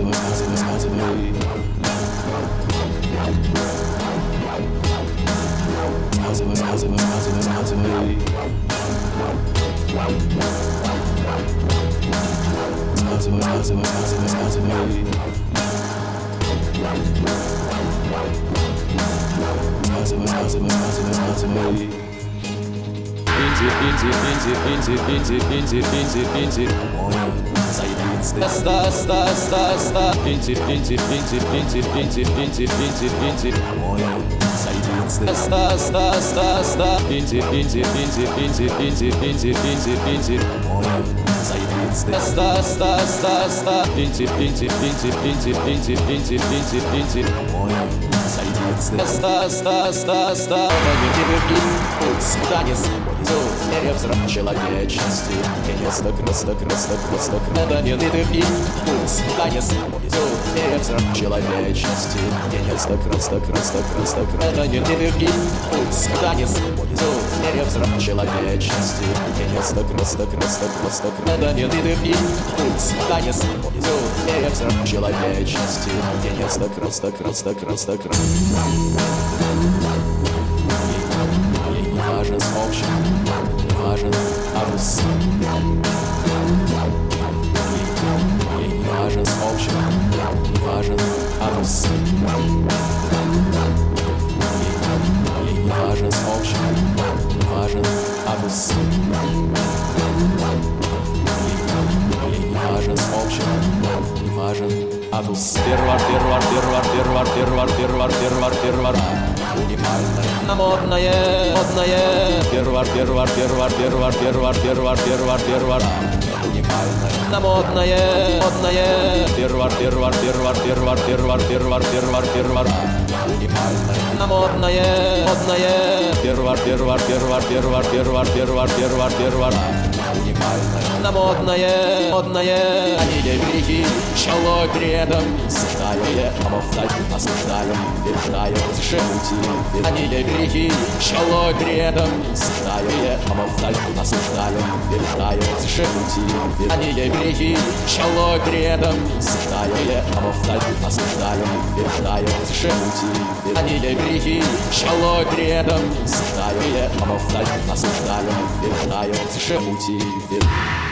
Человечности, конец это не импульс, конец человечности, конец это не импульс, конец человечности, конец это не импульс, конец человечности, конец важен общий, важен адрес. Важен общий, важен адрес. Важен общий, важен адрес. Важен общий, важен адрес. Первар. Уникальное, модное. Первар. Уникальное, модное. Первар. Уникальное, модное. Первар. Уникальное, модное. Они не велики, челой предом. Суждаю, осуждаю, утверждаю, шемути. Они не велики, челой предом. Суждаю, осуждаю, утверждаю, шемути. Они не велики, челой предом. Суждаю, осуждаю, утверждаю, шемути. Они не велики, челой предом. Суждаю, осуждаю, утверждаю, шемути.